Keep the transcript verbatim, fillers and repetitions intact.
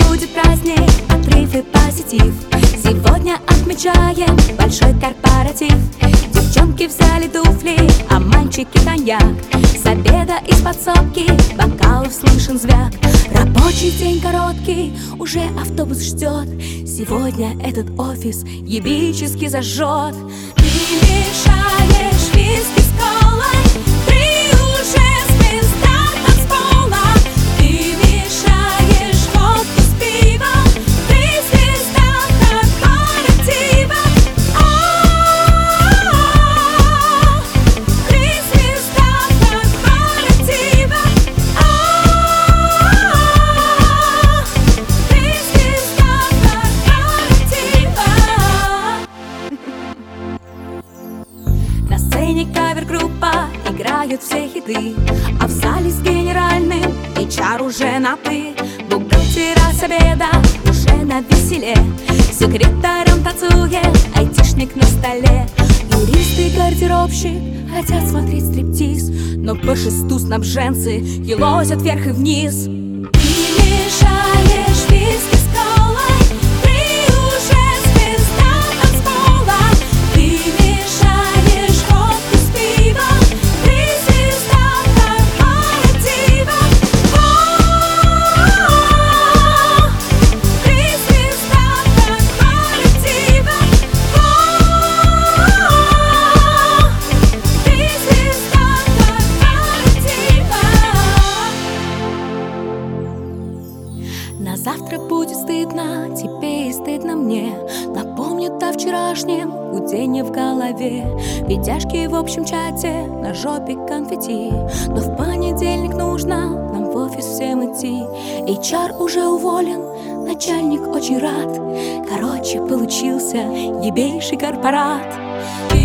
будет праздник, отрыв и позитив. Сегодня отмечаем большой корпоратив. Девчонки взяли туфли, а мальчики коньяк. С обеда из подсобки бокалов слышен звяк. Рабочий день короткий, уже автобус ждет. Сегодня этот офис ебически зажжет. Ты мешаешь виски с колой, ты уже звезда танцпола. Ты мешаешь водку с пивом, ты звезда корпоратива. А-а-а, ты звезда корпоратива. А-а-а, ты звезда корпоратива. На сцене кавер-группа играют все хиты, а в зале с генеральным эйч ар уже на «ты». Бухгалтера с обеда уже на веселе, секретарем танцует айтишник на столе. Юрист и гардеробщик хотят смотреть стриптиз, но по шесту снабженцы елозят вверх и вниз. Ты мешаешь виски с колой, ты уже звезда танцпола. Ты мешаешь водку с пивом, ты звезда корпоратива. А-а-а, ты звезда корпоратива. А-а-а, ты звезда корпоратива. На завтра будет стыдно тебе и стыдно мне. Напомнят о вчерашнем гуденье в голове. Видяшки в общем чате, на жопе конфетти. Но в понедельник нужно нам в офис всем идти. эйч ар уже уволен, начальник очень рад. Короче, получился ебейший корпорат. Ты